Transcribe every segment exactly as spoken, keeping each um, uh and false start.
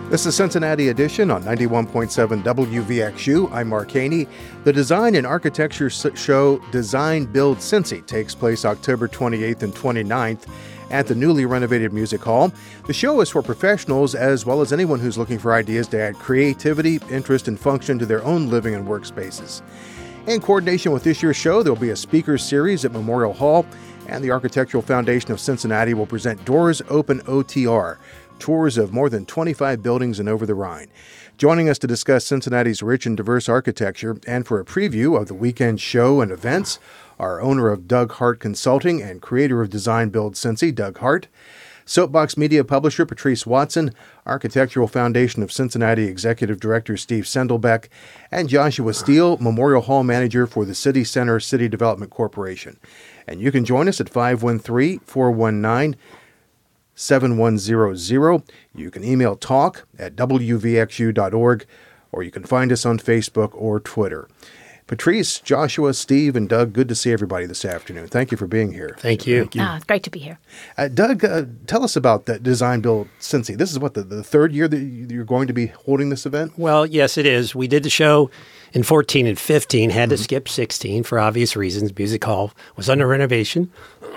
This is Cincinnati Edition on ninety-one point seven W V X U. I'm Mark Haney. The design and architecture show Design Build Cincy takes place October twenty-eighth and twenty-ninth at the newly renovated Music Hall. The show is for professionals as well as anyone who's looking for ideas to add creativity, interest, and function to their own living and workspaces. In coordination with this year's show, there will be a speakers series at Memorial Hall, and the Architectural Foundation of Cincinnati will present Doors Open O T R, tours of more than twenty-five buildings in Over the Rhine. Joining us to discuss Cincinnati's rich and diverse architecture and for a preview of the weekend show and events, our owner of Doug Hart Consulting and creator of Design Build Cincy, Doug Hart, Soapbox Media publisher Patrice Watson, Architectural Foundation of Cincinnati Executive Director Steve Sendelbeck, and Joshua Steele, Memorial Hall Manager for the City Center City Development Corporation. And you can join us at five one three, four one nine, seven one zero zero. You can email talk at w v x u dot org, or you can find us on Facebook or Twitter. Patrice, Joshua, Steve, and Doug, good to see everybody this afternoon. Thank you for being here. Thank you. Thank you. Ah, it's great to be here. Uh, Doug, uh, tell us about that Design Build Cincy. This is what, the, the third year that you're going to be holding this event? Well, yes, it is. We did the show in fourteen and fifteen, had to mm-hmm. skip sixteen for obvious reasons. Music Hall was under renovation.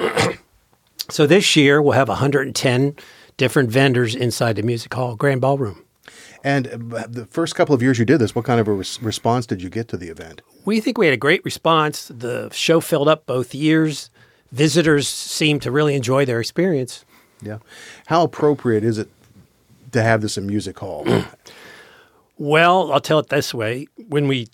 So this year, we'll have one hundred ten different vendors inside the Music Hall Grand Ballroom. And the first couple of years you did this, what kind of a res- response did you get to the event? We think we had a great response. The show filled up both years. Visitors seemed to really enjoy their experience. Yeah. How appropriate is it to have this in Music Hall? Well, I'll tell it this way. When we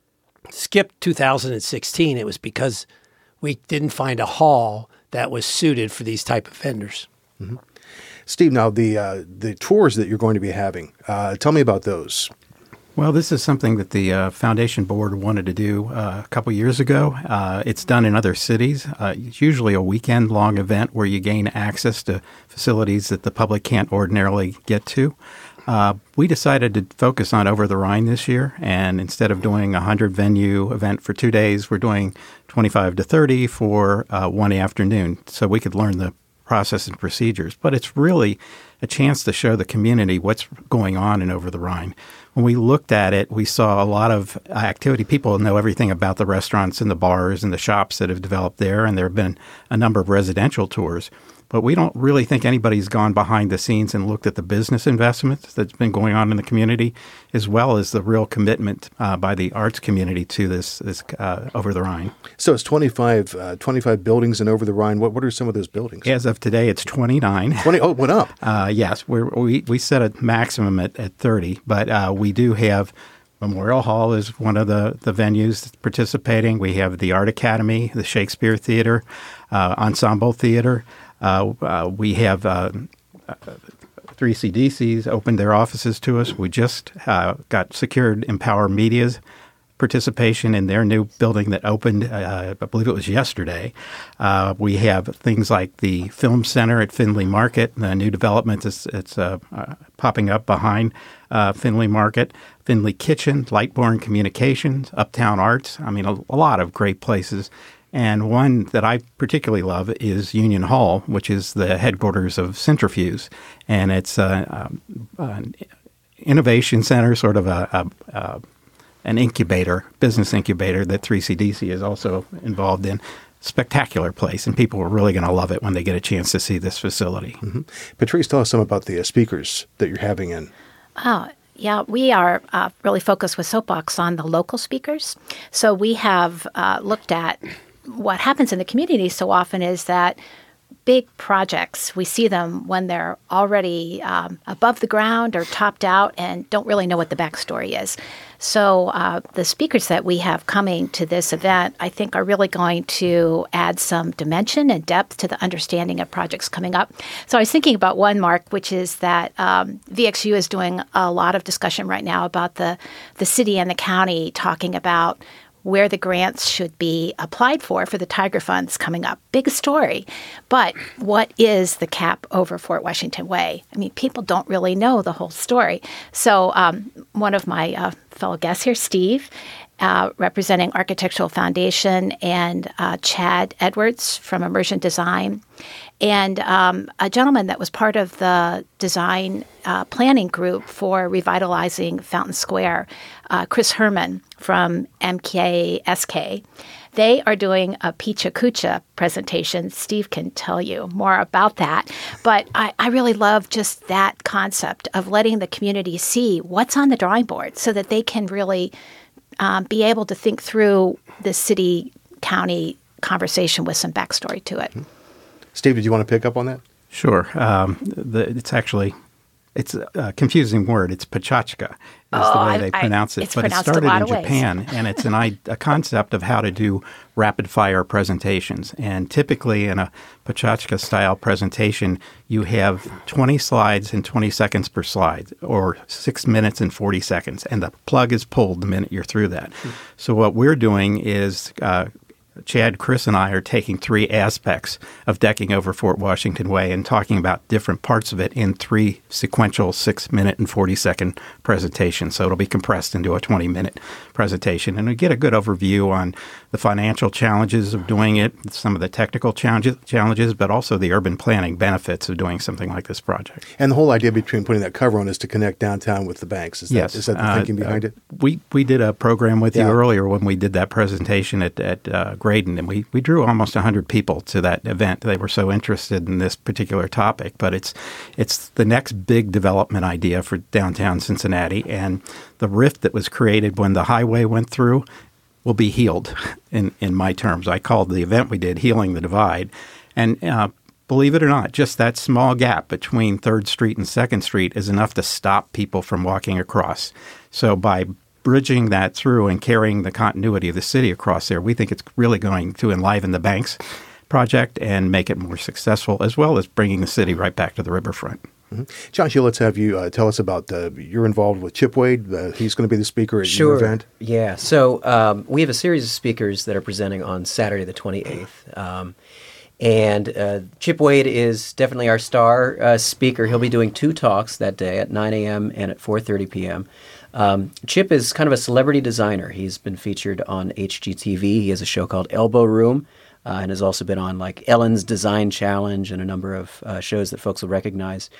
skipped two thousand sixteen, it was because we didn't find a hall that was suited for these type of vendors. Mm-hmm. Steve, now the uh, the tours that you're going to be having, uh, tell me about those. Well, this is something that the uh, foundation board wanted to do uh, a couple years ago. Uh, it's done in other cities. Uh, it's usually a weekend-long event where you gain access to facilities that the public can't ordinarily get to. Uh, we decided to focus on Over the Rhine this year, and instead of doing a hundred-venue event for two days, we're doing twenty-five to thirty for uh, one afternoon, so we could learn the process and procedures. But it's really a chance to show the community what's going on in Over the Rhine. When we looked at it, we saw a lot of activity. People know everything about the restaurants and the bars and the shops that have developed there, and there have been a number of residential tours. But we don't really think anybody's gone behind the scenes and looked at the business investments that's been going on in the community, as well as the real commitment uh, by the arts community to this this uh, Over the Rhine. So it's twenty-five, uh, twenty-five buildings in Over the Rhine. What what are some of those buildings? As of today, it's twenty-nine. twenty, oh, it went up. Uh, yes, we're, we we set a maximum at, at thirty, but uh, we do have Memorial Hall is one of the, the venues that's participating. We have the Art Academy, the Shakespeare Theater, uh, Ensemble Theater. Uh, uh, we have uh, uh, three C D Cs opened their offices to us. We just uh, got secured Empower Media's participation in their new building that opened, uh, I believe it was yesterday. Uh, we have things like the Film Center at Findlay Market, the new development that's it's uh, uh, popping up behind uh, Findlay Market, Findlay Kitchen, Lightborn Communications, Uptown Arts. I mean, a, a lot of great places. And one that I particularly love is Union Hall, which is the headquarters of Centrifuge. And it's a, a, an innovation center, sort of a, a, a an incubator, business incubator that three C D C is also involved in. Spectacular place, and people are really going to love it when they get a chance to see this facility. Mm-hmm. Patrice, tell us some about the uh, speakers that you're having in. Oh, yeah, we are uh, really focused with Soapbox on the local speakers. So we have uh, looked at what happens in the community so often is that big projects, we see them when they're already um, above the ground or topped out and don't really know what the backstory is. So uh, the speakers that we have coming to this event, I think, are really going to add some dimension and depth to the understanding of projects coming up. So I was thinking about one, Mark, which is that um, V X U is doing a lot of discussion right now about the, the city and the county talking about where the grants should be applied for for the Tiger Funds coming up. Big story. But what is the cap over Fort Washington Way? I mean, people don't really know the whole story. So um, one of my uh, fellow guests here, Steve, uh, representing Architectural Foundation, and uh, Chad Edwards from Immersion Design, and um, a gentleman that was part of the design uh, planning group for revitalizing Fountain Square, uh, Chris Herman from M K S K. They are doing a Picha Kucha presentation. Steve can tell you more about that. But I, I really love just that concept of letting the community see what's on the drawing board so that they can really um, be able to think through the city-county conversation with some backstory to it. Steve, did you want to pick up on that? Sure. Um, the, it's actually it's a confusing word. It's Pachachka is oh, the way I, they I, pronounce it. it's But it started a lot in of ways. Japan, and it's an, a concept of how to do rapid-fire presentations. And typically in a Pachachka-style presentation, you have twenty slides and twenty seconds per slide, or six minutes and forty seconds, and the plug is pulled the minute you're through that. Mm-hmm. So what we're doing is uh, Chad, Chris, and I are taking three aspects of Decking Over Fort Washington Way and talking about different parts of it in three sequential six-minute and forty-second presentations. So it'll be compressed into a twenty-minute presentation. And we get a good overview on the financial challenges of doing it, some of the technical challenges, challenges, but also the urban planning benefits of doing something like this project. And the whole idea between putting that cover on is to connect downtown with the banks. Is that, yes. is that the uh, thinking behind uh, it? We we did a program with yeah. you earlier when we did that presentation at, at uh, Graydon, and we, we drew almost one hundred people to that event. They were so interested in this particular topic, but it's it's the next big development idea for downtown Cincinnati, and the rift that was created when the highway went through will be healed in, in my terms. I called the event we did Healing the Divide, and uh, believe it or not, just that small gap between third Street and second Street is enough to stop people from walking across. So by bridging that through and carrying the continuity of the city across there, we think it's really going to enliven the Banks project and make it more successful, as well as bringing the city right back to the riverfront. Mm-hmm. John Shield, let's have you uh, tell us about, uh, you're involved with Chip Wade. Uh, he's going to be the speaker at sure. your event. Yeah. So um, we have a series of speakers that are presenting on Saturday the twenty-eighth. Um, and uh, Chip Wade is definitely our star uh, speaker. He'll be doing two talks that day at nine a.m. and at four thirty p.m. Um, Chip is kind of a celebrity designer. He's been featured on H G T V. He has a show called Elbow Room. Uh, and has also been on like Ellen's Design Challenge and a number of uh, shows that folks will recognize.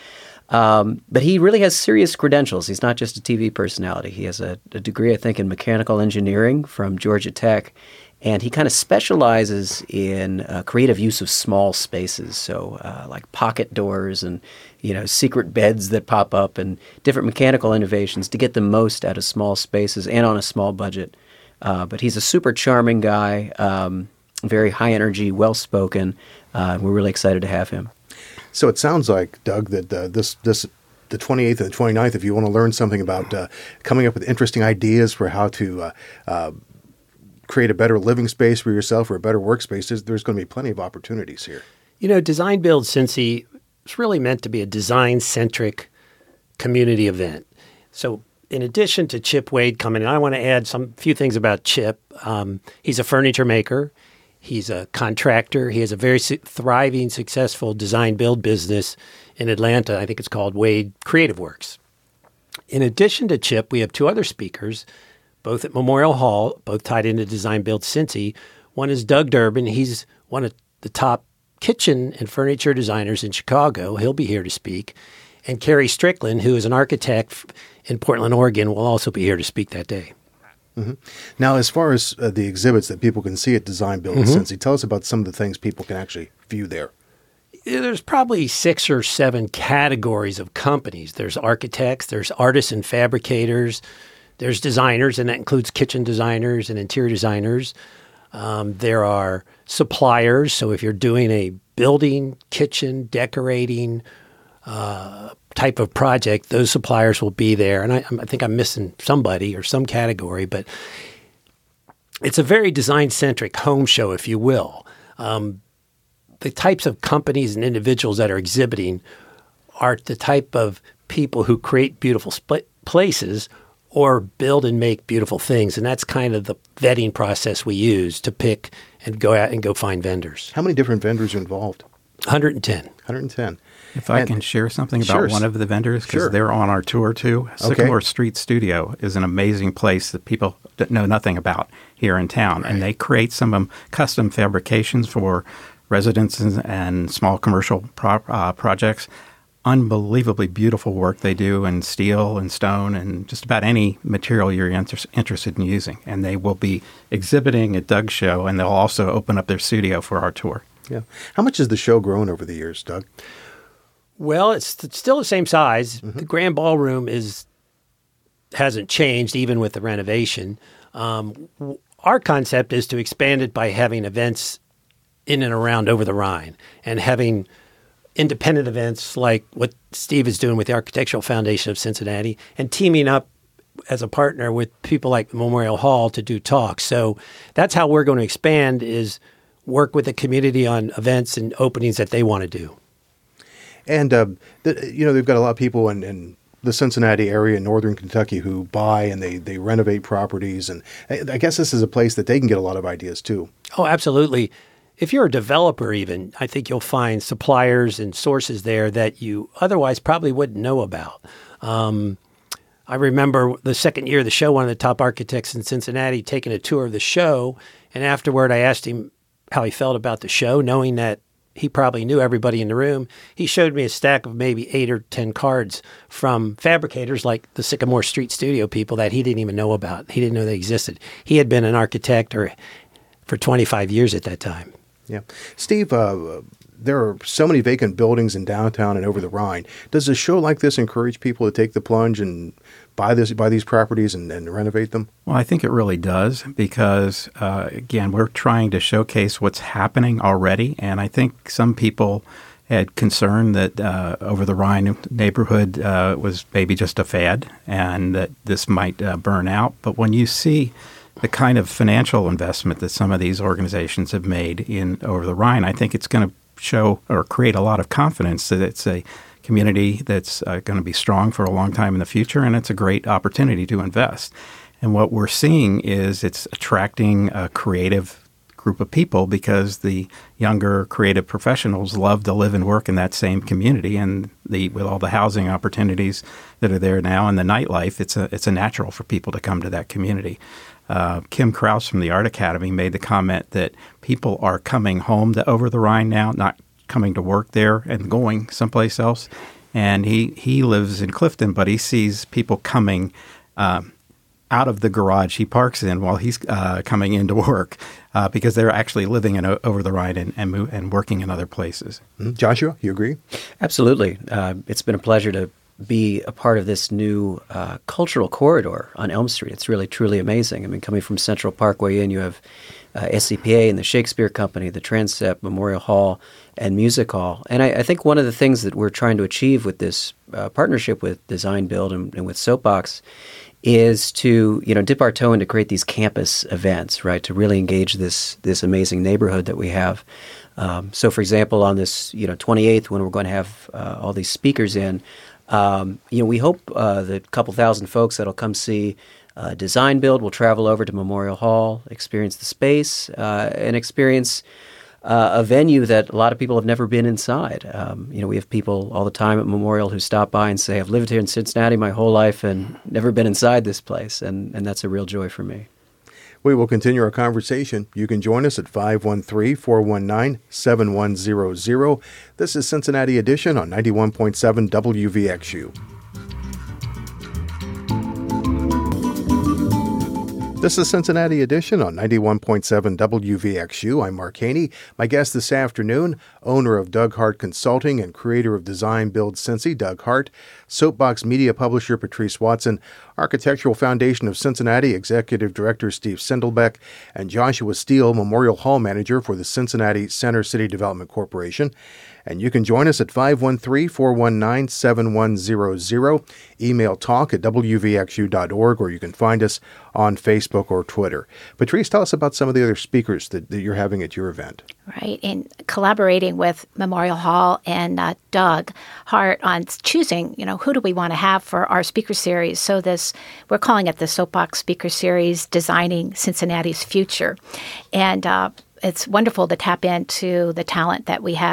Um, but he really has serious credentials. He's not just a T V personality. He has a, a degree, I think, in mechanical engineering from Georgia Tech. And he kind of specializes in uh, creative use of small spaces, so uh, like pocket doors and, you know, secret beds that pop up and different mechanical innovations to get the most out of small spaces and on a small budget. Uh, but he's a super charming guy. Um, Very high energy, well spoken. Uh, we're really excited to have him. So it sounds like, Doug, that uh, this this the twenty-eighth and the twenty-ninth, if you want to learn something about uh, coming up with interesting ideas for how to uh, uh, create a better living space for yourself or a better workspace, there's, there's going to be plenty of opportunities here. You know, Design Build Cincy is really meant to be a design-centric community event. So in addition to Chip Wade coming in, I want to add some few things about Chip. Um, he's a furniture maker. He's a contractor. He has a very su- thriving, successful design-build business in Atlanta. I think it's called Wade Creative Works. In addition to Chip, we have two other speakers, both at Memorial Hall, both tied into Design Build Cincy. One is Doug Durbin. He's one of the top kitchen and furniture designers in Chicago. He'll be here to speak. And Carrie Strickland, who is an architect in Portland, Oregon, will also be here to speak that day. Mm-hmm. Now, as far as uh, the exhibits that people can see at Design Build mm-hmm. Cincy, tell us about some of the things people can actually view there. There's probably six or seven categories of companies. There's architects, there's artists and fabricators, there's designers, and that includes kitchen designers and interior designers. Um, there are suppliers. So if you're doing a building, kitchen, decorating uh, type of project, those suppliers will be there. And I, I think I'm missing somebody or some category, but it's a very design-centric home show, if you will. Um, the types of companies and individuals that are exhibiting are the type of people who create beautiful sp- places or build and make beautiful things. And that's kind of the vetting process we use to pick and go out and go find vendors. How many different vendors are involved? one hundred ten. one hundred ten. If I And- can share something about Sure. one of the vendors, because Sure. they're on our tour too. Sycamore Street Studio is an amazing place that people d- know nothing about here in town. And they create some um, custom fabrications for residences and small commercial pro- uh, projects. Unbelievably beautiful work they do in steel and stone and just about any material you're inter- interested in using. And they will be exhibiting at Doug's show, and they'll also open up their studio for our tour. Yeah. How much has the show grown over the years, Doug? Well, it's, it's still the same size. The Grand Ballroom is hasn't changed even with the renovation. Um, w- our concept is to expand it by having events in and around over the Rhine and having independent events like what Steve is doing with the Architectural Foundation of Cincinnati and teaming up as a partner with people like Memorial Hall to do talks. So that's how we're going to expand, is work with the community on events and openings that they want to do. And, uh, the, you know, they've got a lot of people in, in the Cincinnati area in northern Kentucky who buy and they, they renovate properties. And I, I guess this is a place that they can get a lot of ideas too. Oh, absolutely. If you're a developer even, I think you'll find suppliers and sources there that you otherwise probably wouldn't know about. Um, I remember the second year of the show, one of the top architects in Cincinnati taking a tour of the show. And afterward, I asked him how he felt about the show, knowing that he probably knew everybody in the room. He showed me a stack of maybe eight or ten cards from fabricators like the Sycamore Street Studio people that he didn't even know about. He didn't know they existed. He had been an architect or for twenty-five years at that time. Yeah. Steve, uh, there are so many vacant buildings in downtown and over the Rhine. Does a show like this encourage people to take the plunge and buy this, buy these properties and, and renovate them? Well, I think it really does because, uh, again, we're trying to showcase what's happening already. And I think some people had concern that uh, over the Rhine neighborhood uh, was maybe just a fad and that this might uh, burn out. But when you see the kind of financial investment that some of these organizations have made in over the Rhine, I think it's going to show or create a lot of confidence that it's a community that's uh, going to be strong for a long time in the future, and it's a great opportunity to invest. And what we're seeing is it's attracting a creative group of people because the younger creative professionals love to live and work in that same community, and the with all the housing opportunities that are there now and the nightlife, it's a it's a natural for people to come to that community. Uh, Kim Krause from the Art Academy made the comment that people are coming home to Over the Rhine now, not coming to work there and going someplace else. And he, he lives in Clifton, but he sees people coming um, out of the garage he parks in while he's uh, coming into work uh, because they're actually living in Over the Rhine and and, move, and working in other places. Mm-hmm. Joshua, you agree? Absolutely. Uh, it's been a pleasure to be a part of this new uh, cultural corridor on Elm Street. It's really, truly amazing. I mean, coming from Central Parkway in, you have uh, S C P A and the Shakespeare Company, the Transept, Memorial Hall, and Music Hall. And I, I think one of the things that we're trying to achieve with this uh, partnership with Design Build and, and with Soapbox is to, you know, dip our toe in to create these campus events, right, to really engage this this amazing neighborhood that we have. Um, so, for example, on this, you know, twenty-eighth, when we're going to have uh, all these speakers in, Um, you know, we hope uh, the couple thousand folks that'll come see uh, Design Build will travel over to Memorial Hall, experience the space, uh, and experience uh, a venue that a lot of people have never been inside. Um, you know, we have people all the time at Memorial who stop by and say, "I've lived here in Cincinnati my whole life and never been inside this place," and, and that's a real joy for me. We will continue our conversation. You can join us at five one three, four one nine, seven one zero zero. This is Cincinnati Edition on ninety-one point seven W V X U. This is Cincinnati Edition on ninety-one point seven W V X U. I'm Mark Haney. My guest this afternoon, owner of Doug Hart Consulting and creator of Design Build Cincy, Doug Hart, Soapbox Media publisher Patrice Watson, Architectural Foundation of Cincinnati Executive Director Steve Sindelbeck, and Joshua Steele, Memorial Hall Manager for the Cincinnati Center City Development Corporation. And you can join us at five one three, four one nine, seven one zero zero. Email talk at w v x u dot org, or you can find us on Facebook or Twitter. Patrice, tell us about some of the other speakers that, that you're having at your event. Right, in collaborating with Memorial Hall and uh, Doug Hart on choosing, you know, who do we want to have for our speaker series. So this, we're calling it the Soapbox Speaker Series, Designing Cincinnati's Future. And uh, it's wonderful to tap into the talent that we have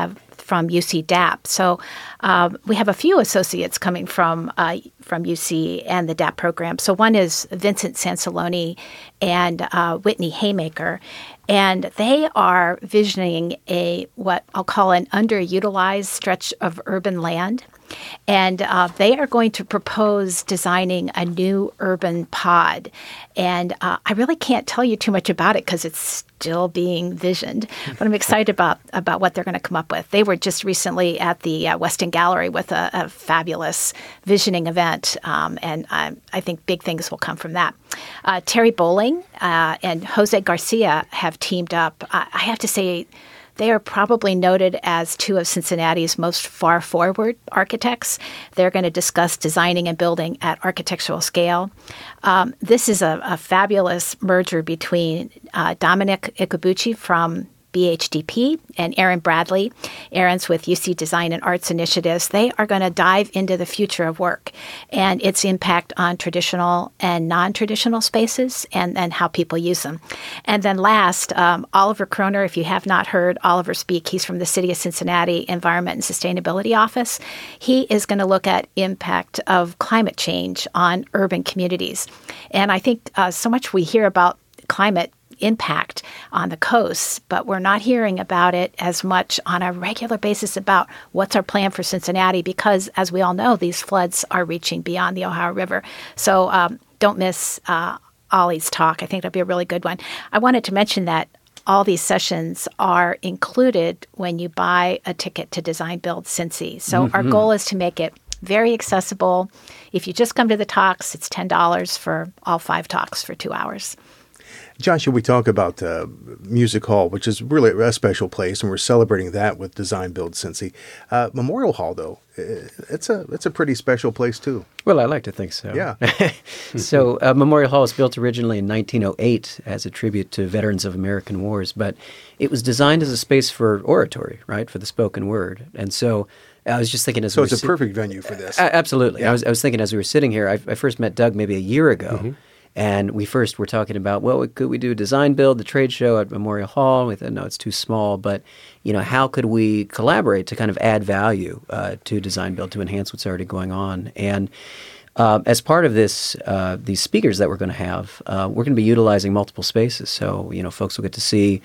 from U C D A P. So um, we have a few associates coming from uh, from U C and the D A P program. So one is Vincent Sansaloni and uh, Whitney Haymaker. And they are visioning a what I'll call an underutilized stretch of urban land. And uh, they are going to propose designing a new urban pod. And uh, I really can't tell you too much about it because it's still being visioned. But I'm excited about, about what they're going to come up with. They were just recently at the uh, Weston Gallery with a, a fabulous visioning event. Um, and I, I think big things will come from that. Uh, Terry Bowling uh, and Jose Garcia have teamed up. I, I have to say, they are probably noted as two of Cincinnati's most far-forward architects. They're going to discuss designing and building at architectural scale. Um, this is a, a fabulous merger between uh, Dominic Ikubuchi from B H D P and Aaron Bradley. Aaron's with U C Design and Arts Initiatives. They are going to dive into the future of work and its impact on traditional and non-traditional spaces and, and how people use them. And then last, um, Oliver Kroner, if you have not heard Oliver speak, he's from the City of Cincinnati Environment and Sustainability Office. He is going to look at impact of climate change on urban communities. And I think uh, so much we hear about climate impact on the coasts, but we're not hearing about it as much on a regular basis about what's our plan for Cincinnati because, as we all know, these floods are reaching beyond the Ohio River. So um, don't miss uh, Ollie's talk. I think it'll be a really good one. I wanted to mention that all these sessions are included when you buy a ticket to Design Build Cincy. So mm-hmm. our goal is to make it very accessible. If you just come to the talks, it's ten dollars for all five talks for two hours. Joshua, we talk about uh, Music Hall, which is really a special place, and we're celebrating that with Design Build Cincy. Uh, Memorial Hall, though, it's a it's a pretty special place, too. Well, I like to think so. Yeah. So uh, Memorial Hall was built originally in nineteen oh eight as a tribute to veterans of American wars, but it was designed as a space for oratory, right, for the spoken word. And so I was just thinking as so we it's a si- perfect venue for this. Uh, absolutely. Yeah. I was I was thinking as we were sitting here, I, I first met Doug maybe a year ago. Mm-hmm. And we first were talking about, well, could we do a design build, the trade show at Memorial Hall? We thought, no, it's too small. But, you know, how could we collaborate to kind of add value uh, to design build to enhance what's already going on? And uh, as part of this, uh, these speakers that we're going to have, uh, we're going to be utilizing multiple spaces. So, you know, folks will get to see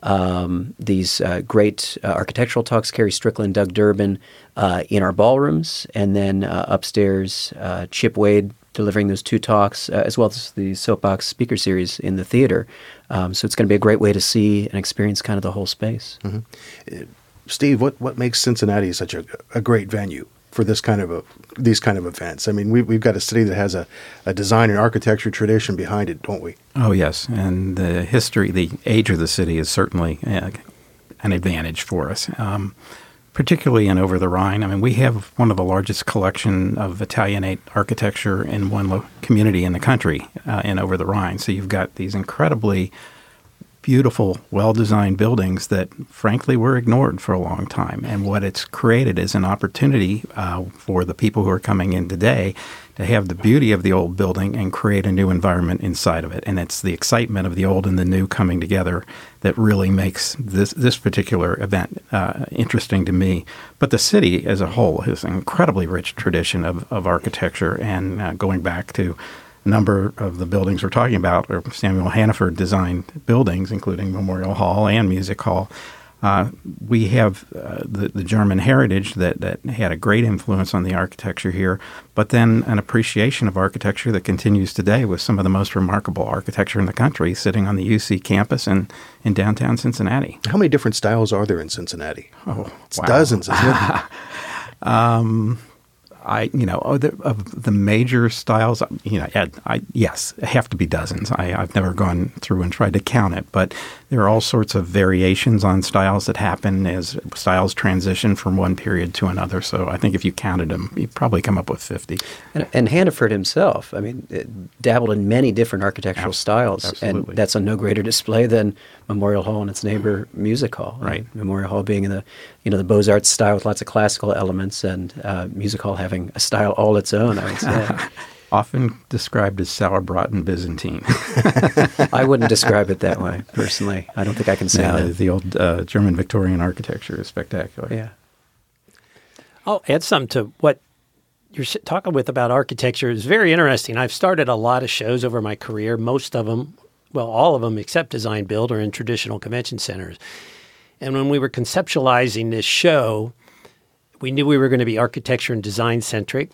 um, these uh, great uh, architectural talks, Carrie Strickland, Doug Durbin, uh, in our ballrooms. And then uh, upstairs, uh, Chip Wade delivering those two talks, uh, as well as the Soapbox speaker series in the theater. Um, so it's going to be a great way to see and experience kind of the whole space. Mm-hmm. Uh, Steve, what, what makes Cincinnati such a, a great venue for this kind of a, these kind of events? I mean, we, we've got a city that has a, a design and architecture tradition behind it, don't we? Oh, yes. And the history, the age of the city is certainly uh, an advantage for us. Um, particularly in Over the Rhine. I mean, we have one of the largest collection of Italianate architecture in one lo- community in the country uh, in Over the Rhine. So you've got these incredibly beautiful, well-designed buildings that, frankly, were ignored for a long time. And what it's created is an opportunity uh, for the people who are coming in today to have the beauty of the old building and create a new environment inside of it. And it's the excitement of the old and the new coming together that really makes this this particular event uh, interesting to me. But the city as a whole has an incredibly rich tradition of, of architecture, and uh, going back to a number of the buildings we're talking about are Samuel Hannaford designed buildings, including Memorial Hall and Music Hall. Uh, we have uh, the, the German heritage that, that had a great influence on the architecture here, but then an appreciation of architecture that continues today with some of the most remarkable architecture in the country sitting on the U C campus and in downtown Cincinnati. How many different styles are there in Cincinnati? Oh, it's wow. dozens, isn't it? um, I, you know, of the, of the major styles, you know, I, I, yes, have to be dozens. I, I've never gone through and tried to count it, but there are all sorts of variations on styles that happen as styles transition from one period to another. So I think if you counted them, you'd probably come up with fifty. And, and Hannaford himself, I mean, dabbled in many different architectural Abs- styles, absolutely. and that's on no greater display than Memorial Hall and its neighbor Music Hall. Right. Uh, Memorial Hall being in the, you know, the Beaux-Arts style with lots of classical elements, and uh, Music Hall having a style all its own, I would say. Often described as sauerbraten and Byzantine. I wouldn't describe it that way, personally. I don't think I can say no, that. The old uh, German Victorian architecture is spectacular. Yeah. I'll add something to what you're talking with about architecture. It's very interesting. I've started a lot of shows over my career. Most of them, well, all of them except Design Build, are in traditional convention centers. And when we were conceptualizing this show, we knew we were going to be architecture and design centric.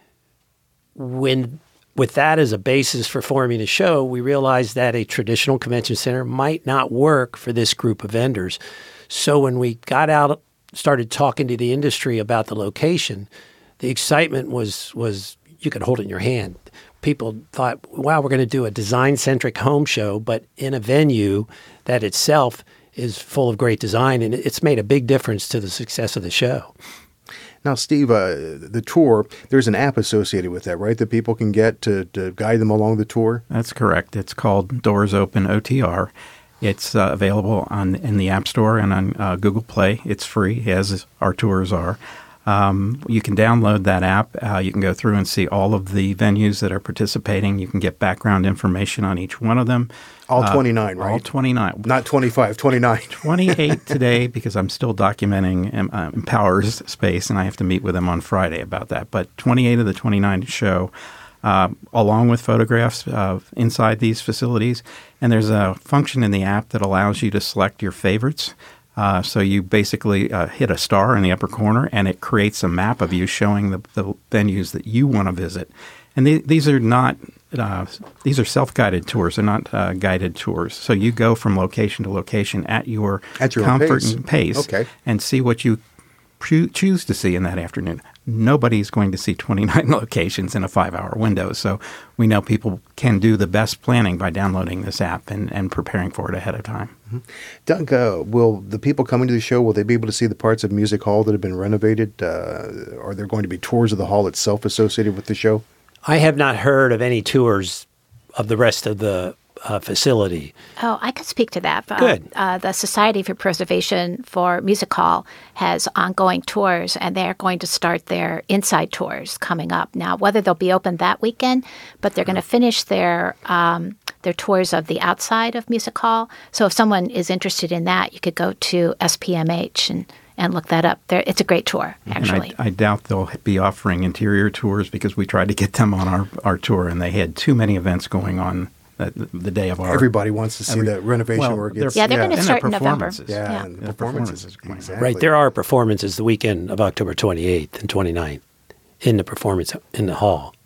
When, with that as a basis for forming a show, we realized that a traditional convention center might not work for this group of vendors. So when we got out, started talking to the industry about the location, the excitement was, was you could hold it in your hand. People thought, wow, we're going to do a design-centric home show, but in a venue that itself is full of great design, and it's made a big difference to the success of the show. Now, Steve, uh, the tour, there's an app associated with that, right, that people can get to, to guide them along the tour? That's correct. It's called Doors Open O T R. It's uh, available on in the App Store and on uh, Google Play. It's free, as our tours are. Um, you can download that app. Uh, you can go through and see all of the venues that are participating. You can get background information on each one of them. All twenty-nine, uh, right? All twenty-nine. Not twenty-five, twenty-nine. twenty-eight today because I'm still documenting um, uh, Empower's space, and I have to meet with them on Friday about that. But twenty-eight of the twenty-nine show, uh, along with photographs of inside these facilities. And there's a function in the app that allows you to select your favorites. Uh, so you basically uh, hit a star in the upper corner, and it creates a map of you showing the, the venues that you want to visit. And the, these are not uh, these are self-guided tours. They're not uh, guided tours. So you go from location to location at your, at your comfort pace. and pace, okay. and see what you cho- choose to see in that afternoon. Nobody's going to see twenty-nine locations in a five-hour window. So we know people can do the best planning by downloading this app and, and preparing for it ahead of time. Mm-hmm. Doug, uh, will the people coming to the show, will they be able to see the parts of Music Hall that have been renovated? Uh, are there going to be tours of the hall itself associated with the show? I have not heard of any tours of the rest of the uh, facility. Oh, I could speak to that. Good. Uh, uh, the Society for Preservation for Music Hall has ongoing tours, and they're going to start their inside tours coming up. Now, whether they'll be open that weekend, but they're going to finish their um, their tours of the outside of Music Hall. So if someone is interested in that, you could go to S P M H and and look that up. There, it's a great tour, actually. And I, I doubt they'll be offering interior tours because we tried to get them on our, our tour, and they had too many events going on the, the day of our... Everybody wants to see every, the renovation well, work. Yeah, they're going to start in November. Yeah, yeah. and The the performances. performances. Exactly. Right, there are performances the weekend of October twenty-eighth and twenty-ninth in the performance in the hall.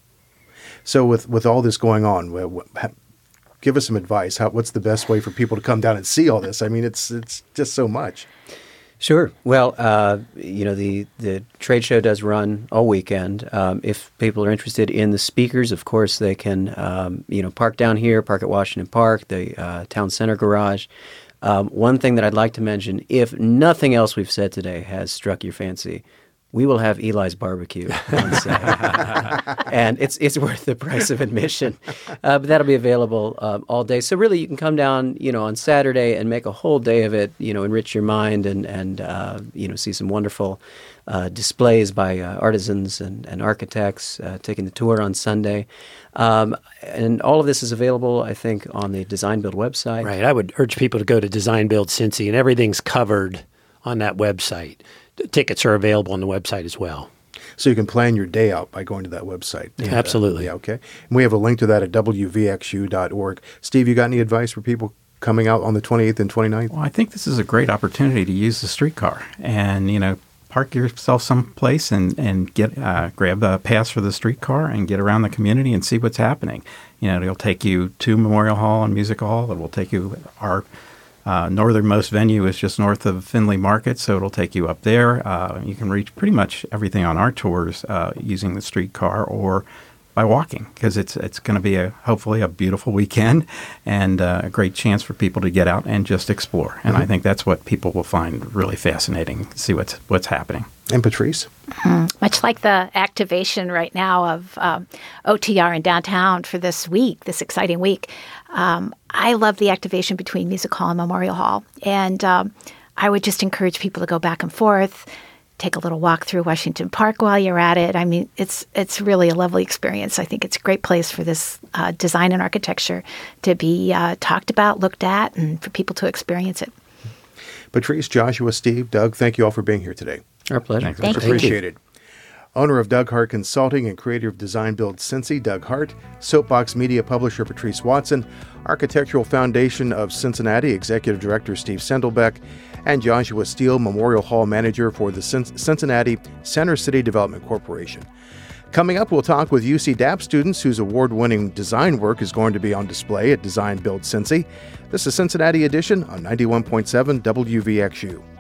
So with, with all this going on, wh- wh- give us some advice. How, what's the best way for people to come down and see all this? I mean, it's it's just so much. Sure. Well, uh, you know, the, the trade show does run all weekend. Um, if people are interested in the speakers, of course, they can, um, you know, park down here, park at Washington Park, the uh, Town Center garage. Um, one thing that I'd like to mention, if nothing else we've said today has struck your fancy, we will have Eli's Barbecue on Saturday. And it's it's worth the price of admission. Uh, but that'll be available uh, all day. So really you can come down, you know, on Saturday and make a whole day of it, you know, enrich your mind and, and uh, you know, see some wonderful uh, displays by uh, artisans and, and architects, uh, taking the tour on Sunday. Um, and all of this is available, I think, on the Design Build website. Right. I would urge people to go to Design Build Cincy, and everything's covered on that website. Tickets are available on the website as well. So you can plan your day out by going to that website. Yeah, absolutely. Uh, yeah, okay. And we have a link to that at w v x u dot org. Steve, you got any advice for people coming out on the twenty-eighth and twenty-ninth? Well, I think this is a great opportunity to use the streetcar and, you know, park yourself someplace and, and get uh, grab a pass for the streetcar and get around the community and see what's happening. You know, it'll take you to Memorial Hall and Music Hall. It will take you our Uh, northernmost venue is just north of Findlay Market, so it'll take you up there. Uh, you can reach pretty much everything on our tours uh, using the streetcar or by walking, because it's it's going to be a hopefully a beautiful weekend and uh, a great chance for people to get out and just explore. And mm-hmm. I think that's what people will find really fascinating, see what's what's happening. And Patrice? Mm-hmm. Much like the activation right now of um, O T R in downtown for this week, this exciting week, um, I love the activation between Music Hall and Memorial Hall. And um, I would just encourage people to go back and forth, take a little walk through Washington Park while you're at it. I mean, it's it's really a lovely experience. I think it's a great place for this uh, design and architecture to be uh, talked about, looked at, and for people to experience it. Patrice, Joshua, Steve, Doug, thank you all for being here today. Our pleasure. Thank you. Appreciate it. owner of Doug Hart Consulting and creator of Design Build Cincy, Doug Hart, Soapbox Media publisher Patrice Watson, Architectural Foundation of Cincinnati executive director Steve Sendelbeck, and Joshua Steele, Memorial Hall manager for the Cincinnati Center City Development Corporation. Coming up, we'll talk with U C D A P students whose award-winning design work is going to be on display at Design Build Cincy. This is Cincinnati Edition on ninety-one point seven W V X U.